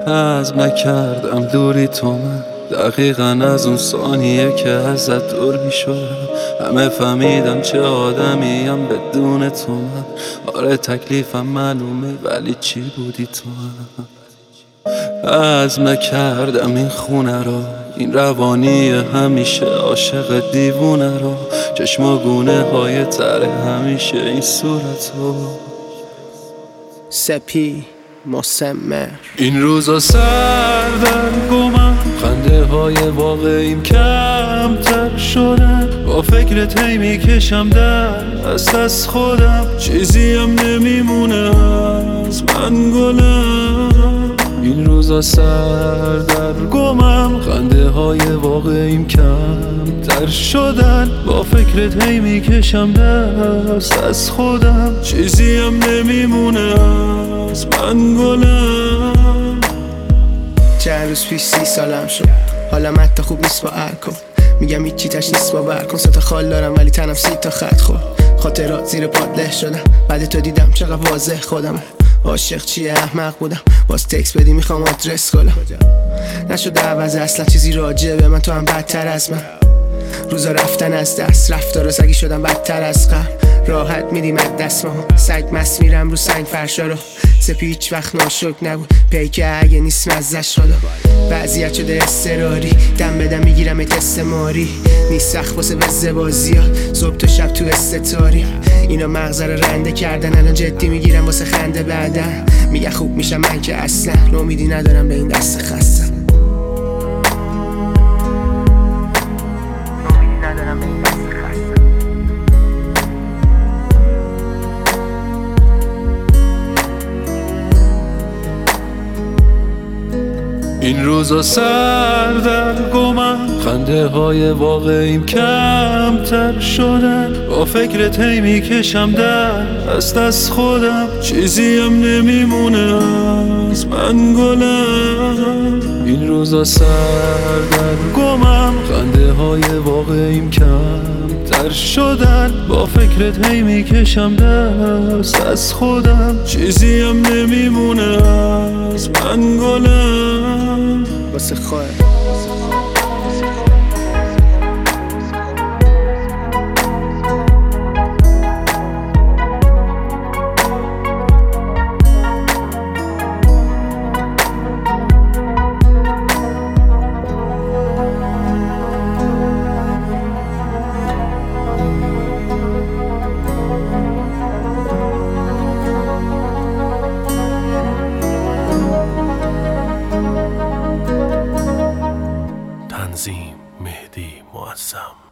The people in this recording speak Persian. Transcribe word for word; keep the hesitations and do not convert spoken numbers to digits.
عزم نکردم دوری تو من، دقیقا از اون ثانیه که ازت دور می شدم همه فهمیدم چه آدمیم بدون تو من. آره تکلیفم معلومه ولی چی بودی تو من. عزم نکردم این خونه رو، این روانی همیشه عاشق دیوونه رو، چشم و گونه های تره همیشه این صورت رو سپی مسمر. این روزا سردرگمم، خنده های واقعیم کمتر شدن، با فکرت هی میکشم دست از خودم، چیزیم نمیمونه از من گلم. این روزا سردرگمم، خنده های واقعیم کمتر شدن، با فکرت هی میکشم دست از خودم، چیزیم نمیمونه از من گلم. چند روز پیش سی سالم شد، حالم حتی خوب نیست با الکل، میگم هیچی تش نیست باور کن، سه تا خال دارم ولی تنم سی تا خط خورد، خاطرات زیر پات له شدم، بعد تو دیدم چقدر واضح خودم، عاشق چیه احمق بودم، باز تکس بدی میخوام آدرس کنم، نشد عوض اصلا چیزی راجع به من، تو هم بدتر از من، روزا رفتن از دست، رفتار سگی شدم بدتر از قبل، راحت میدیم از دست ما سگ مست میرم رو سنگ فرشا رو، سپی هیچ وقت ناشک نبود پیکه اگه نیست مزش شده، وضعیت شده استراری، دم بدم میگیرم تست ماری، نیست سخت واسه وزه بازیات، صبح تا شب تو استتاری، اینا مغزه رو رنده کردن، الان جدی میگیرم واسه خنده بعدن، میگه خوب میشم من که اصلا امیدی ندارم به این دست خستم. این روزا سردرگمم، خنده های واقعیم کمتر شدن، با فکرت هی میکشم دست از خودم، چیزیم نمیمونه از من گلم. این روزا سردرگمم، خنده های واقعیم کمتر شدن، با فکرت هی میکشم دست از خودم، چیزیم نمیمونه از من گلم. واسه خواهد تنظیم مهدی معظم.